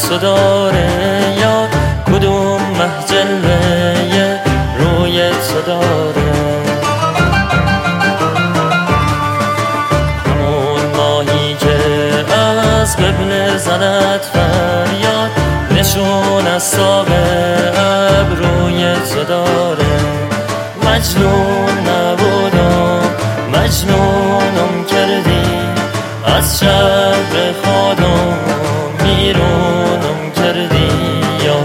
تو داره یا کدوم محجله روی تو داره. همون ماهی که از قبل زند فریاد نشون از ساق ابروی تو داره. مجنون نبودم مجنونم کردی، از شهر خودم بیرونم کردی یا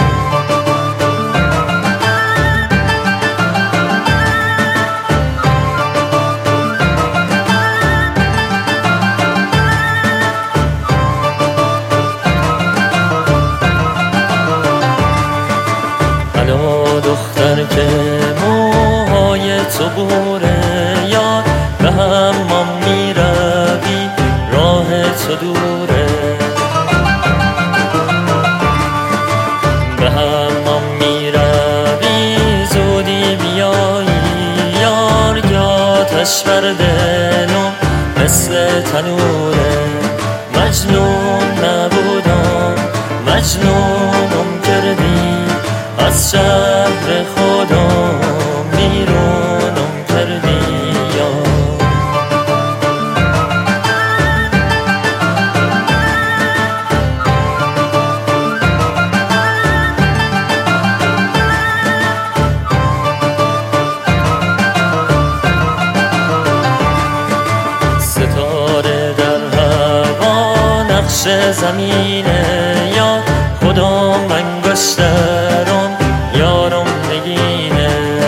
الو دختر که موهای تو بوره یا به حمام میروی راه تو دوره. به حمام میروی زودی بیایی یار یا آتش بر دلم مثل تنوره. مجنون نبودم مجنونم کردی، از شهر خودم بیرونم کردی یا ستاره در هوا نقش زمینه یا خودم انگشترم یارم نگینه.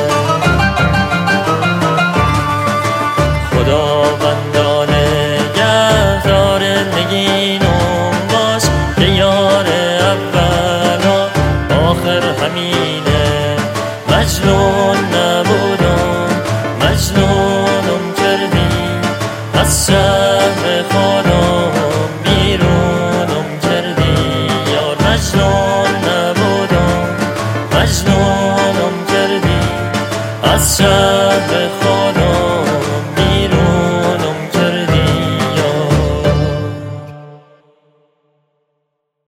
خداوندانه نگهدار نگینم باش که یار اول و آخر همینه. مجنون نبودم مجنونم کردی، از شهر خودم بیرونم کردی یار. مجنون نبودم مجنونم کردی، از شهر